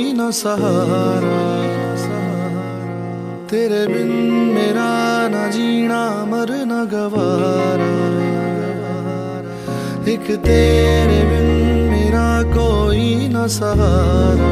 न सहारा, तेरे बिन मेरा न जीना मरना गवारा। एक तेरे बिन मेरा कोई न सहारा,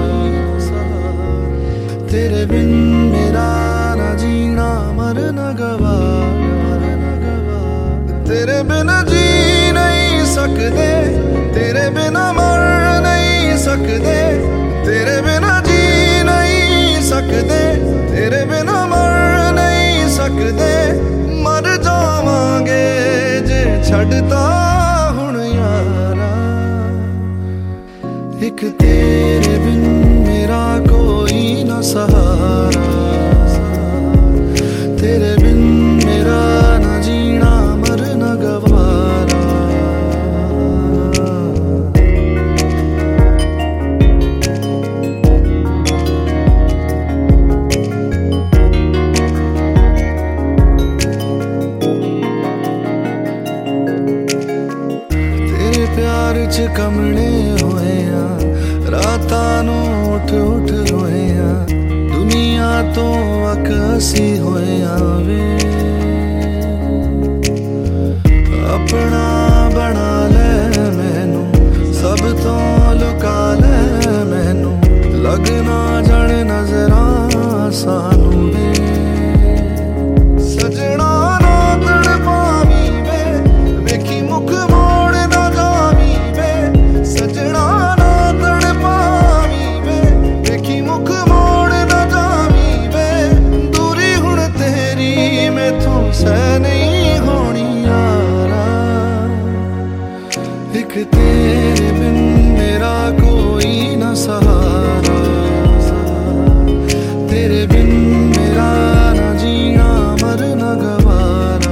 तेरे बिन मेरा न जीना मरना गवारा। तेरे बिन जी नहीं सकते, तेरे बिना मर नहीं सकते, तेरे बिना जी नहीं सकते, तेरे बिना मर नहीं सकते। मर जावांगे जे छड़ता हुण यारा। एक तेरे बिन मेरा कोई न सहारा, तेरे बिन मेरा न जीना मरना गवारा। तेरे प्यार च कमले होए रातां नूं उठ उठ रोए, दुनिया तो अकसी होए वे। अपना बना ले मैनू, सब तो लुका ले मैनू, लगना जण नजरां सानू वे। सजना ना तड़पावी वे, वेखी मुख मोड़ ना जावी वे। सजना ना तड़पावी वे, वेखी मुख मोड़ ना जावी वे। दूरी हुण तेरी मैथों सह नहीं होनी यारा। एक तेरे बिन मेरा कोई न सहारा, तेरे बिन मेरा न जीना मरना गवारा।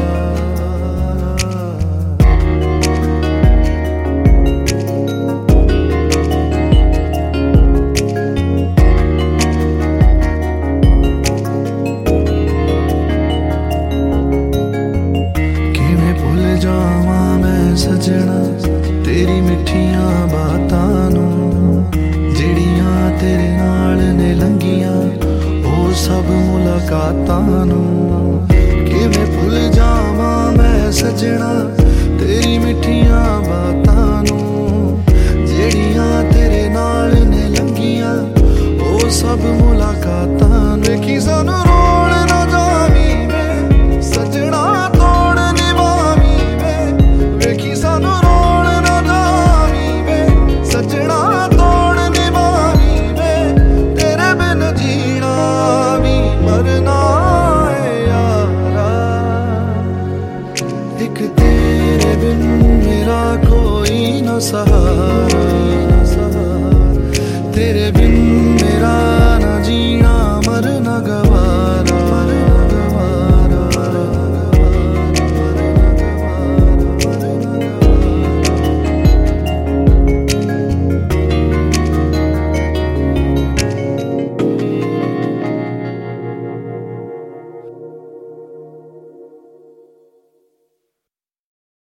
किवें भुल जावां मैं सजना तेरी मिठियां बातां नूं, जिहड़ियां तेरे नाल ने लंघियां ओ सब मुलाकातां नूं। किवें भुल जावां मैं सजना तेरी मिठियां बातां नूं, जिहड़ियां तेरे नाल ने लंघियां ओ सब मुलाकातां नूं। वेखी सानू रोल ना जावी वे, सजना तोड़ निभावी वे। वेखी सानू रोल ना जावी वे, सजना तोड़ निभावी वे। तेरे बिन जीना भी मरना है यारा। एक तेरे बिन मेरा कोई न सहारा, तेरे बिन